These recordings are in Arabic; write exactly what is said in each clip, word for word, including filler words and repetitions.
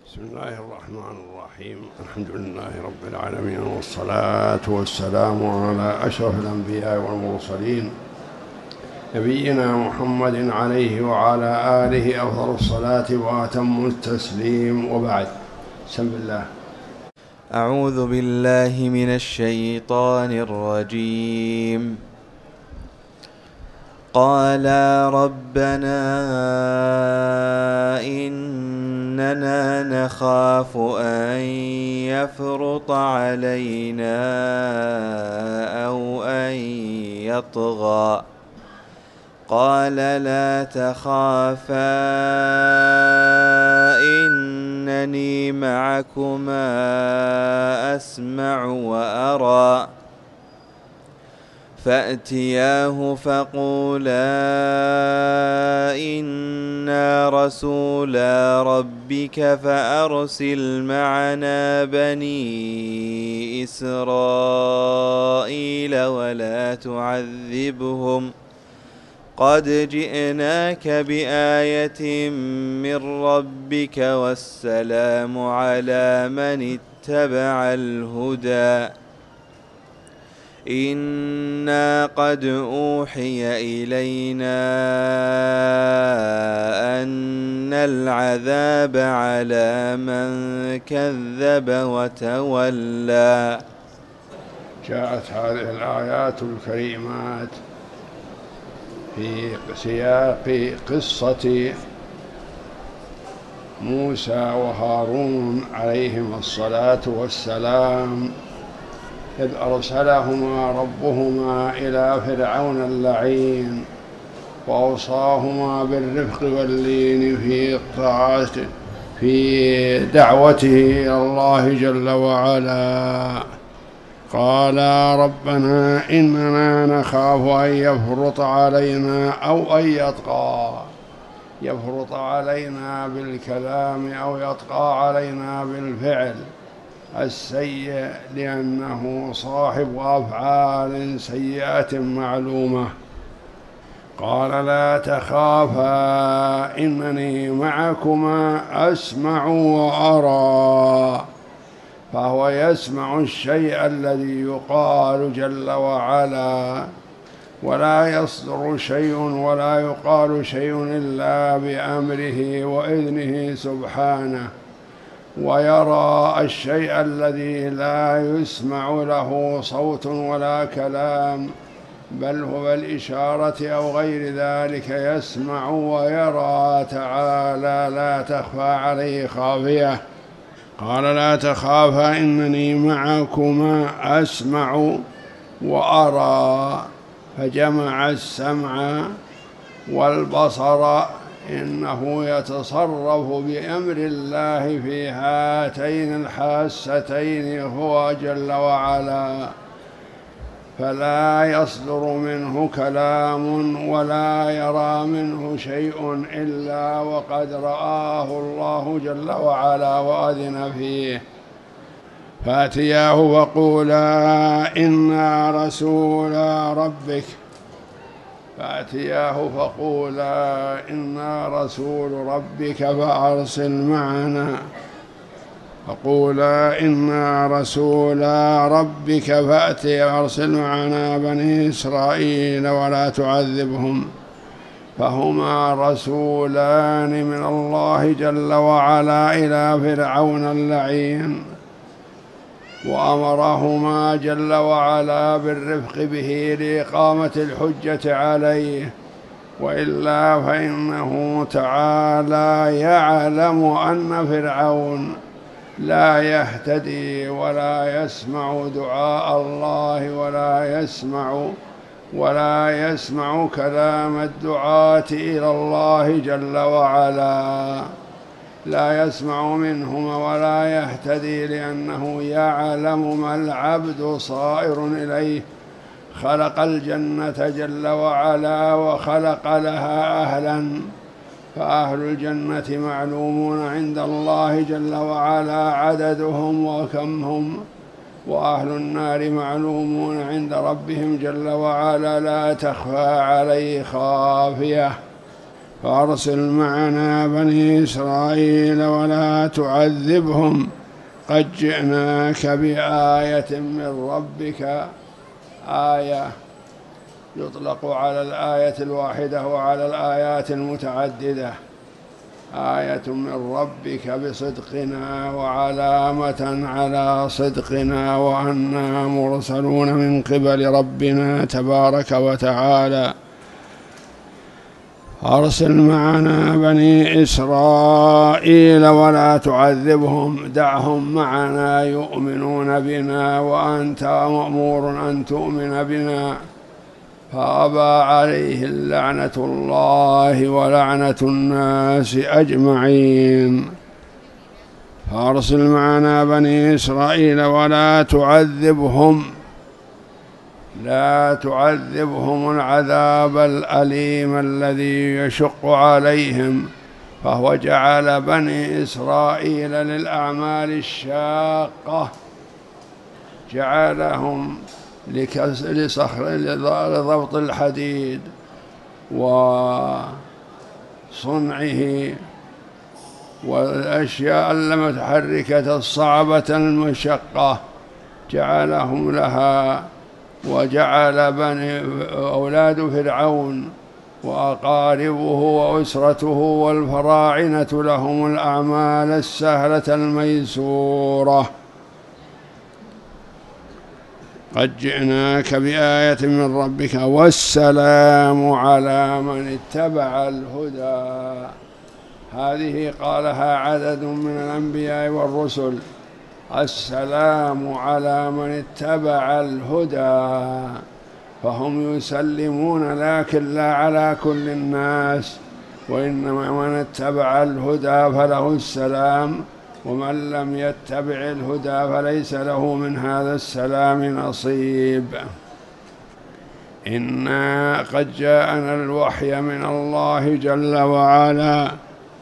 بسم الله الرحمن الرحيم. الحمد لله رب العالمين، والصلاة والسلام على أشرف الأنبياء والمرسلين نبينا محمد عليه وعلى آله أفضل الصلاة وأتم التسليم، وبعد. بسم الله. أعوذ بالله من الشيطان الرجيم. قالا ربنا إننا نخاف أن يفرط علينا أو أن يطغى. قال لا تخافا إنني معكما أسمع وأرى. فأتياه فقولا إنا رسولا ربك فأرسل معنا بني إسرائيل ولا تعذبهم قد جئناك بآية من ربك والسلام على من اتبع الهدى. إنا قد أوحي إلينا أن العذاب على من كذب وتولى. جاءت هذه الآيات الكريمات في سياق قصة موسى وهارون عليهما الصلاة والسلام، إذ أرسلهما ربهما إلى فرعون اللعين وأوصاهما بالرفق واللين في طاعته في دعوته إلى الله جل وعلا. قالا ربنا إننا نخاف أن يفرط علينا أو أن يطغى، يفرط علينا بالكلام أو يطغى علينا بالفعل السيء، لأنه صاحب أفعال سيئة معلومة. قال لا تخافا إنني معكما أسمع وأرى، فهو يسمع الشيء الذي يقال جل وعلا، ولا يصدر شيء ولا يقال شيء إلا بأمره وإذنه سبحانه، ويرى الشيء الذي لا يسمع له صوت ولا كلام، بل هو الإشارة أو غير ذلك يسمع ويرى تعالى، لا تخفى عليه خافية. قال لا تخافا إنني معكما أسمع وأرى، فجمع السمع والبصر، إنه يتصرف بأمر الله في هاتين الحاستين هو جل وعلا، فلا يصدر منه كلام ولا يرى منه شيء إلا وقد رآه الله جل وعلا وأذن فيه. فأتياه فقولا إنا رسولا ربك فأتياه فقولا إنا رسول ربك فأرسل معنا فقولا إنا رسولا ربك فأتي أرسل معنا بني إسرائيل ولا تعذبهم. فهما رسولان من الله جل وعلا إلى فرعون اللعين، وأمرهما جل وعلا بالرفق به لإقامة الحجة عليه، وإلا فإنه تعالى يعلم أن فرعون لا يهتدي ولا يسمع دعاء الله ولا يسمع ولا يسمع كلام الدعاة إلى الله جل وعلا، لا يسمع منهما ولا يهتدي، لأنه يعلم ما العبد صائر إليه. خلق الجنة جل وعلا وخلق لها أهلا، فأهل الجنة معلومون عند الله جل وعلا عددهم وكمهم، وأهل النار معلومون عند ربهم جل وعلا لا تخفى عليه خافية. فأرسل معنا بني إسرائيل ولا تعذبهم قد جئناك بآية من ربك. آية يطلق على الآية الواحدة وعلى الآيات المتعددة. آية من ربك بصدقنا وعلامة على صدقنا وأنا مرسلون من قبل ربنا تبارك وتعالى. أرسل معنا بني إسرائيل ولا تعذبهم، دعهم معنا يؤمنون بنا وأنت مأمور أن تؤمن بنا. فأبى عليه لعنة الله ولعنة الناس أجمعين. فأرسل معنا بني إسرائيل ولا تعذبهم، لا تعذبهم العذاب الأليم الذي يشق عليهم، فهو جعل بني إسرائيل للأعمال الشاقة، جعلهم لصخر لضبط الحديد وصنعه والأشياء المتحركة الصعبة المشقة جعلهم لها. وجعل بني أولاد فرعون وأقاربه وأسرته والفراعنة لهم الأعمال السهلة الميسورة. قد جئناك بآية من ربك والسلام على من اتبع الهدى. هذه قالها عدد من الأنبياء والرسل. السلام على من اتبع الهدى، فهم يسلمون لكن لا على كل الناس، وإنما من اتبع الهدى فله السلام، ومن لم يتبع الهدى فليس له من هذا السلام نصيب. إنا قد جاءنا الوحي من الله جل وعلا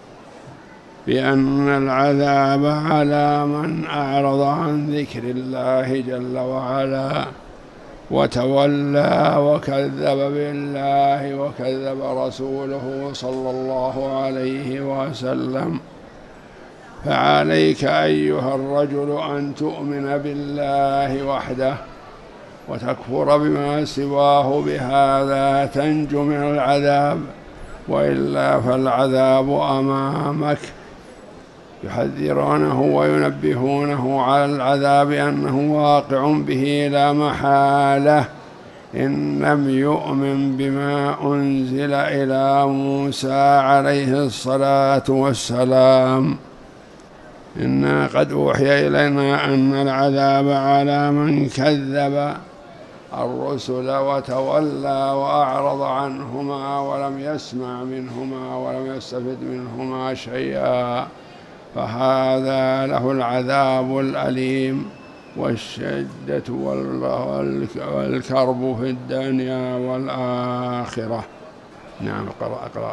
بأن العذاب على من أعرض عن ذكر الله جل وعلا وتولى وكذب بالله وكذب رسوله صلى الله عليه وسلم. فعليك أيها الرجل أن تؤمن بالله وحده وتكفر بما سواه، بهذا تنجو من العذاب، وإلا فالعذاب أمامك. يحذرونه وينبهونه على العذاب أنه واقع به لا محالة إن لم يؤمن بما أنزل إلى موسى عليه الصلاة والسلام. إنا قد أوحي إلينا أن العذاب على من كذب الرسل وتولى وأعرض عنهما ولم يسمع منهما ولم يستفد منهما شيئا، فهذا له العذاب الأليم والشدة والكرب في الدنيا والآخرة. نعم. اقرأ اقرأ.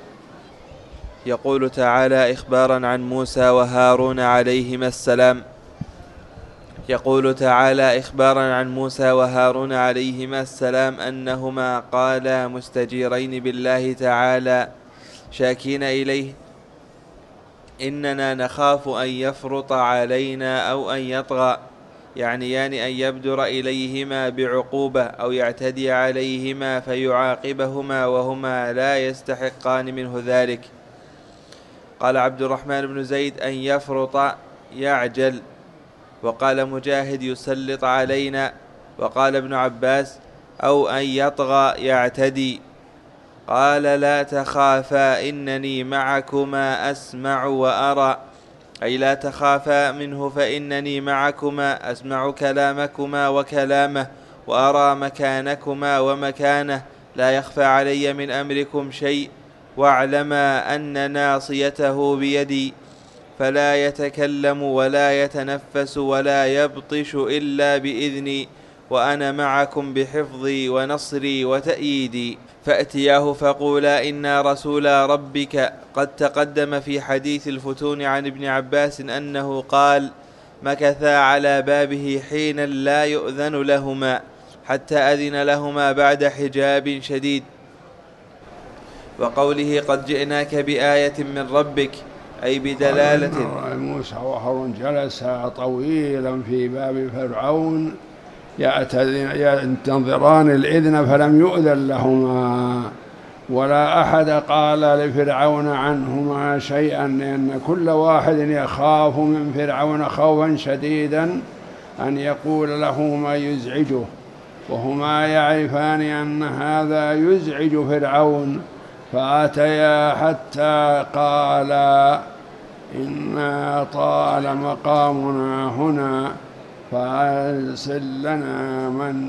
يقول تعالى إخبارا عن موسى وهارون عليهما السلام. يقول تعالى إخبارا عن موسى وهارون عليهما السلام أنهما قالا مستجيرين بالله تعالى شاكين إليه إننا نخاف أن يفرط علينا أو أن يطغى، يعنيان أن يبدر إليهما بعقوبة أو يعتدي عليهما فيعاقبهما وهما لا يستحقان منه ذلك. قال عبد الرحمن بن زيد أن يفرط يعجل، وقال مجاهد يسلط علينا، وقال ابن عباس أو أن يطغى يعتدي. قال لا تخافا إنني معكما أسمع وأرى، أي لا تخافا منه فإنني معكما أسمع كلامكما وكلامه وأرى مكانكما ومكانه، لا يخفى علي من أمركم شيء، واعلما أن ناصيته بيدي، فلا يتكلم ولا يتنفس ولا يبطش إلا بإذني، وأنا معكم بحفظي ونصري وتأييدي. فأتياه فقولا إنا رسولا ربك. قد تقدم في حديث الفتون عن ابن عباس أنه قال مكثا على بابه حينا لا يؤذن لهما حتى أذن لهما بعد حجاب شديد. وقوله قد جئناك بآية من ربك أي بدلالة. موسى وهارون جلسا طويلا في باب فرعون ينتظران الإذن فلم يؤذن لهما، ولا أحد قال لفرعون عنهما شيئا، لأن كل واحد يخاف من فرعون خوفا شديدا أن يقول له ما يزعجه، وهما يعرفان أن هذا يزعج فرعون، فأتيا حتى قالا إنا طال مقامنا هنا فأرسل لنا من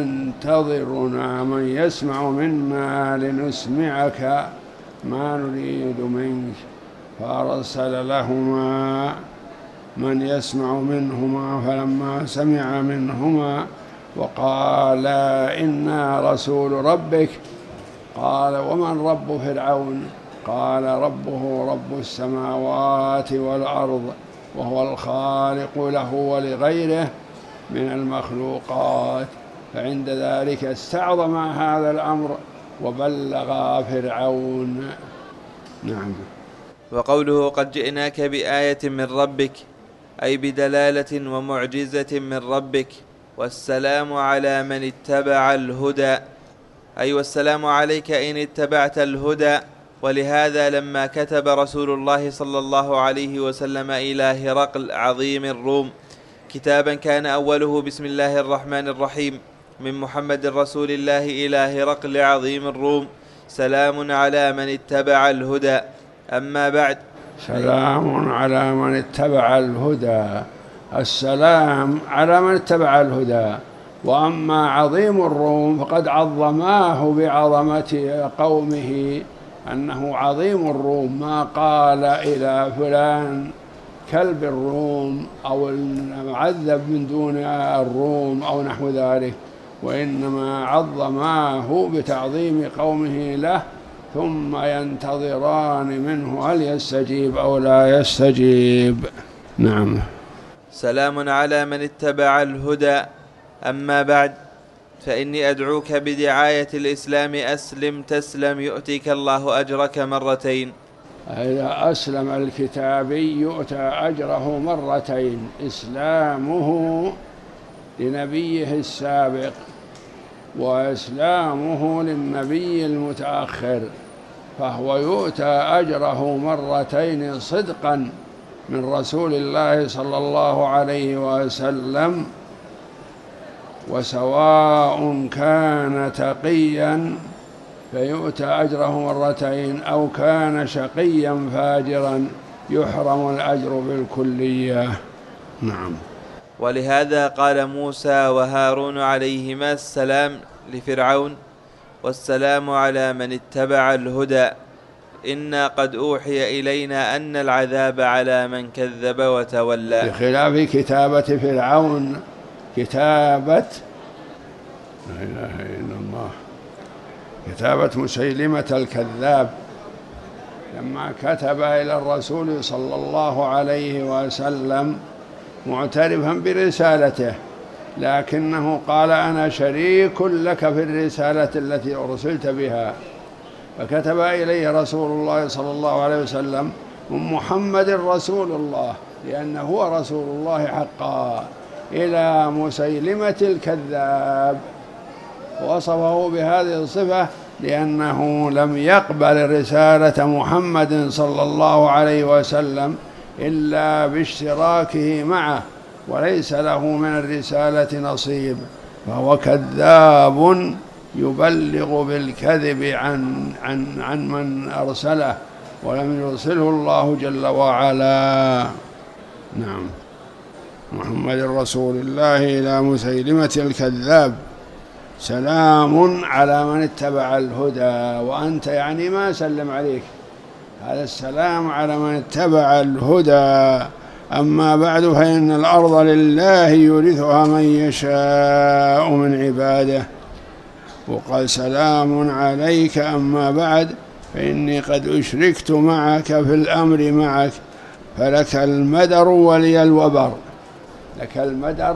ينتظرنا من يسمع منا لنسمعك ما نريد منك. فأرسل لهما من يسمع منهما فلما سمع منهما وقال إنا رسول ربك. قال ومن رب فرعون؟ قال ربه رب السماوات والأرض وهو الخالق له ولغيره من المخلوقات. فعند ذلك استعظم هذا الأمر وبلغ فرعون. نعم. وقوله قد جئناك بآية من ربك أي بدلالة ومعجزة من ربك. والسلام على من اتبع الهدى أي والسلام عليك إن اتبعت الهدى. ولهذا لما كتب رسول الله صلى الله عليه وسلم إلى هرقل عظيم الروم كتابا كان أوله بسم الله الرحمن الرحيم من محمد رسول الله إلى هرقل عظيم الروم سلام على من اتبع الهدى. أما بعد. سلام على من اتبع الهدى. السلام على من اتبع الهدى. وأما عظيم الروم فقد عظماه بعظمة قومه أنه عظيم الروم، ما قال إلى فلان كلب الروم أو المعذب من دون الروم أو نحو ذلك، وإنما عظماه بتعظيم قومه له، ثم ينتظران منه هل يستجيب أو لا يستجيب. نعم. سلام على من اتبع الهدى. أما بعد، فإني أدعوك بدعاية الإسلام أسلم تسلم يؤتيك الله أجرك مرتين. إذا أسلم الكتابي يؤتى أجره مرتين، إسلامه لنبيه السابق وإسلامه للنبي المتأخر، فهو يؤتى أجره مرتين صدقا من رسول الله صلى الله عليه وسلم. وسواء كان تقيا فيؤتى أجره مرتين أو كان شقيا فاجرا يحرم الأجر بالكلية. نعم. ولهذا قال موسى وهارون عليهما السلام لفرعون والسلام على من اتبع الهدى إنا قد أوحي إلينا أن العذاب على من كذب وتولى. بخلاف كتابة فرعون، كتابة لا إله إلا الله، كتابة مسيلمة الكذاب لما كتب إلى الرسول صلى الله عليه وسلم معترفا برسالته، لكنه قال أنا شريك لك في الرسالة التي أرسلت بها، فكتب إليه رسول الله صلى الله عليه وسلم من محمد رسول الله لأنه هو رسول الله حقا إلى مسيلمة الكذاب، وصفه بهذه الصفة لأنه لم يقبل رسالة محمد صلى الله عليه وسلم إلا باشتراكه معه، وليس له من الرسالة نصيب، فهو كذاب يبلغ بالكذب عن عن عن من أرسله ولم يرسله الله جل وعلا. نعم. محمد رسول الله إلى مسيلمة الكذاب سلام على من اتبع الهدى. وأنت يعني ما سلم عليك، هذا السلام على من اتبع الهدى. أما بعد فإن الأرض لله يورثها من يشاء من عباده. وقال سلام عليك أما بعد فإني قد أشركت معك في الأمر معك، فلك المدر ولي الوبر. لك المدر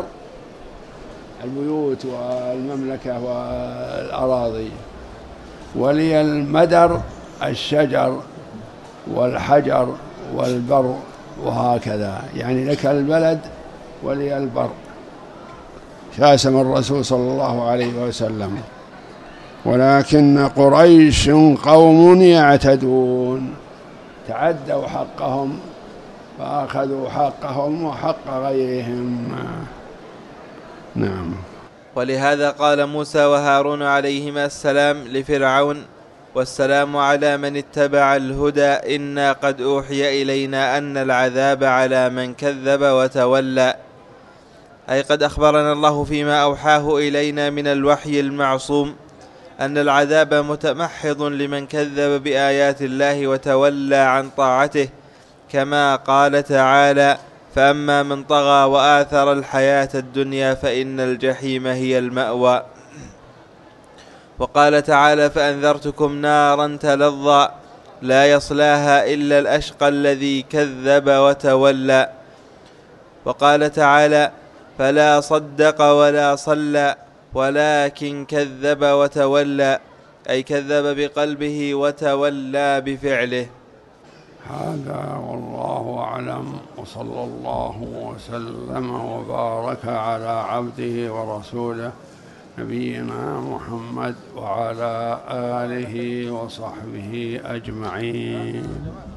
البيوت والمملكة والأراضي، ولي المدر الشجر والحجر والبر، وهكذا، يعني لك البلد ولي البر، شاسم الرسول صلى الله عليه وسلم. ولكن قريش قوم يعتدون، تعدوا حقهم فأخذوا حقهم وحق غيرهم. نعم. ولهذا قال موسى وهارون عليهما السلام لفرعون: والسلام على من اتبع الهدى إنا قد أوحي إلينا أن العذاب على من كذب وتولى، أي قد أخبرنا الله فيما أوحاه إلينا من الوحي المعصوم أن العذاب متمحض لمن كذب بآيات الله وتولى عن طاعته، كما قال تعالى: فأما من طغى وآثر الحياة الدنيا فإن الجحيم هي المأوى. وقال تعالى: فأنذرتكم نارا تلظى لا يصلاها إلا الأشقى الذي كذب وتولى. وقال تعالى: فلا صدق ولا صلى ولكن كذب وتولى، أي كذب بقلبه وتولى بفعله. هذا والله أعلم، وصلى الله وسلم وبارك على عبده ورسوله نبينا محمد وعلى آله وصحبه أجمعين.